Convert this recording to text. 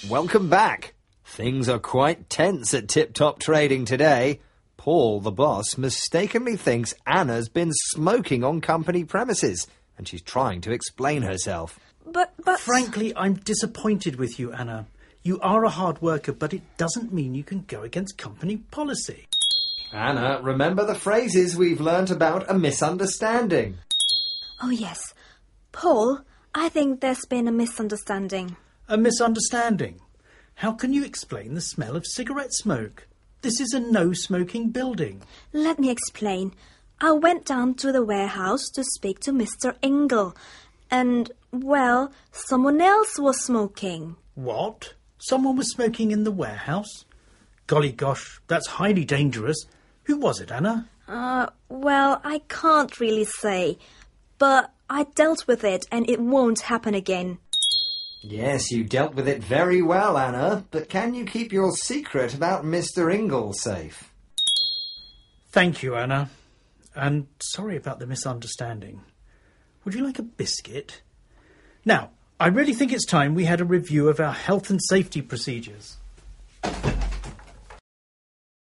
Welcome back. Things are quite tense at Tip Top Trading today. Paul, the boss, mistakenly thinks Anna's been smoking on company premises, and she's trying to explain herself. But... Frankly, I'm disappointed with you, Anna. You are a hard worker, but it doesn't mean you can go against company policy. Anna, remember the phrases we've learnt about a misunderstanding. Oh, yes. Paul, I think there's been a misunderstanding. A misunderstanding? How can you explain the smell of cigarette smoke? This is a no-smoking building. Let me explain. I went down to the warehouse to speak to Mr. Ingle, and, well, someone else was smoking. What? Someone was smoking in the warehouse? Golly gosh, that's highly dangerous. Who was it, Anna? Well, I can't really say, but I dealt with it and it won't happen again. Yes, you dealt with it very well, Anna, but can you keep your secret about Mr. Ingle safe? Thank you, Anna. And sorry about the misunderstanding. Would you like a biscuit? Now, I really think it's time we had a review of our health and safety procedures.